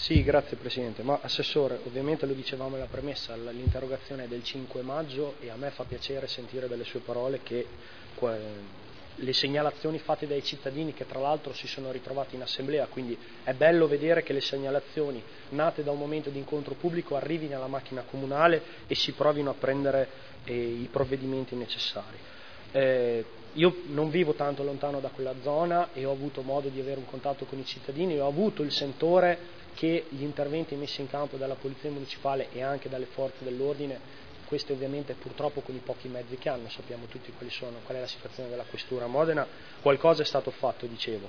Sì, grazie Presidente. Ma Assessore, ovviamente lo dicevamo nella premessa, l'interrogazione è del 5 maggio e a me fa piacere sentire dalle sue parole che le segnalazioni fatte dai cittadini, che tra l'altro si sono ritrovati in assemblea, quindi è bello vedere che le segnalazioni nate da un momento di incontro pubblico arrivino alla macchina comunale e si provino a prendere i provvedimenti necessari. Io non vivo tanto lontano da quella zona e ho avuto modo di avere un contatto con i cittadini e ho avuto il sentore che gli interventi messi in campo dalla Polizia Municipale e anche dalle forze dell'ordine, questi ovviamente purtroppo con i pochi mezzi che hanno, sappiamo tutti qual è la situazione della Questura a Modena, qualcosa è stato fatto, dicevo.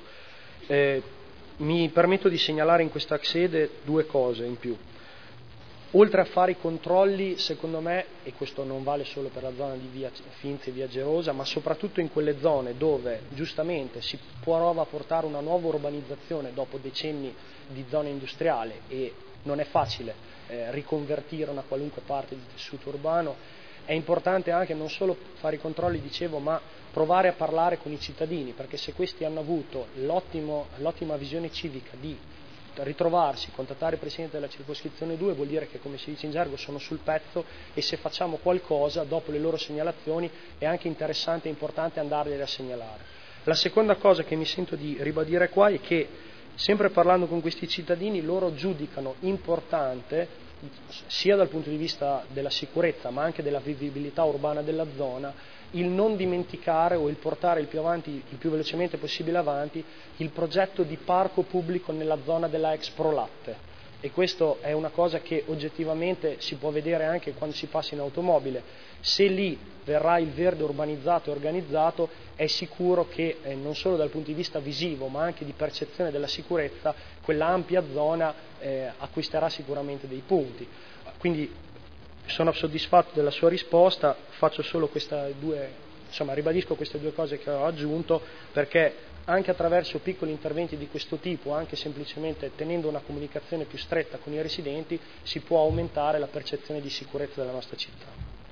Mi permetto di segnalare in questa sede due cose in più. Oltre a fare i controlli, secondo me, e questo non vale solo per la zona di via Finzi e via Gerosa, ma soprattutto in quelle zone dove giustamente si prova a portare una nuova urbanizzazione dopo decenni di zona industriale e non è facile riconvertire una qualunque parte di tessuto urbano, è importante anche non solo fare i controlli, dicevo, ma provare a parlare con i cittadini, perché se questi hanno avuto l'ottima visione civica di ritrovarsi, contattare il Presidente della circoscrizione 2 vuol dire che, come si dice in gergo, sono sul pezzo e se facciamo qualcosa dopo le loro segnalazioni è anche interessante e importante andargliele a segnalare. La seconda cosa che mi sento di ribadire qua è che, sempre parlando con questi cittadini, loro giudicano importante, sia dal punto di vista della sicurezza ma anche della vivibilità urbana della zona, il non dimenticare o il portare il più velocemente possibile avanti il progetto di parco pubblico nella zona della ex Prolatte. E questo è una cosa che oggettivamente si può vedere anche quando si passa in automobile. Se lì verrà il verde urbanizzato e organizzato, è sicuro che non solo dal punto di vista visivo ma anche di percezione della sicurezza quella ampia zona acquisterà sicuramente dei punti. Quindi sono soddisfatto della sua risposta, faccio solo ribadisco queste due cose che ho aggiunto, perché anche attraverso piccoli interventi di questo tipo, anche semplicemente tenendo una comunicazione più stretta con i residenti, si può aumentare la percezione di sicurezza della nostra città.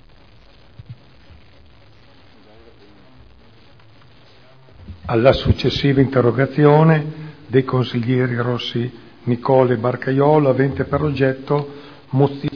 Alla successiva interrogazione dei consiglieri Rossi, Nicole e Barcaiolo, avente per oggetto mozione